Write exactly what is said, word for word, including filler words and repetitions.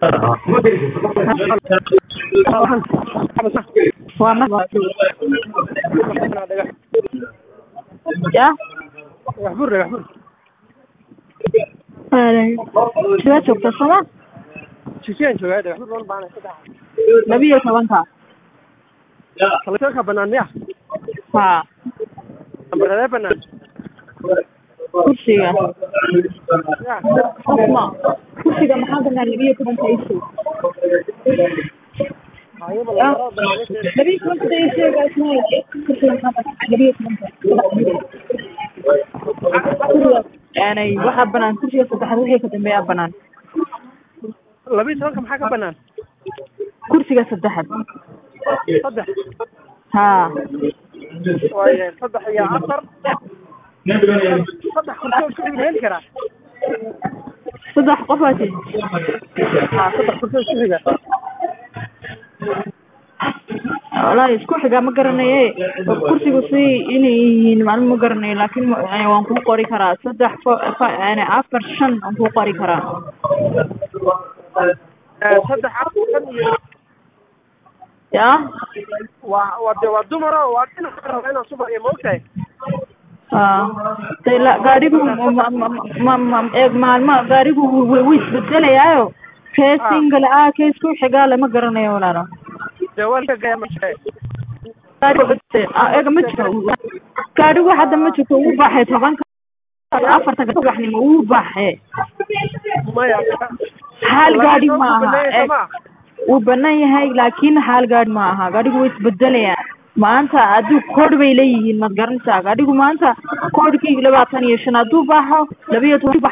waa ma ya waxbur waxbur Ay, sida joogta sama jiseen joogaa waxbur wal baan saddex laba iyo tobanka kala ka banaanaya ha ambarada banaan kursiga ya ma kursiga maxaa banaan laba iyo tobanka isu ayaba la rabo banaan laba iyo tobanka isu gaasnay kursiga maxaa laba iyo tobanka yani waxa banaan kursiga saddexaad wixii ka dambeeya banaan laba iyo tobanka maxaa ka banaan kursiga saddexaad saddex ha waaye saddex iyo afar saddex kursi isku heli karaa saddex qof ati ha saddex kursi isku xiga walahi isku xiga ma garanaye kursigu si inay yihiin maclum ma garanayo laakiin waan ku qori karaa saddex yani afar shan aan ku qori karaa saddex afar shan iyo ya waa waa de waa dumar oo waa in raba inaan subar iyo moogtahay tayla gaarigu ma ma eeg maalma gaarigu wuu isbedelayaayo kee single ah kee isku xigaa lama garanayo walaalo jawaalka gaya ma shay eega ma jiro gaarigu hadda ma jirto wuu baxay tobanka afarta subaxnimo wuu baxay maya hal gaari ma aha wuu banaan yahay laakiin hal gaari ma aha gaarigu wuu isbedelayaan maanta hadduu koodh bay leeyihiin maad garanaysaa gaarigu maanta koodhkii labaatan iyo shan hadduu baxo laba iyo toban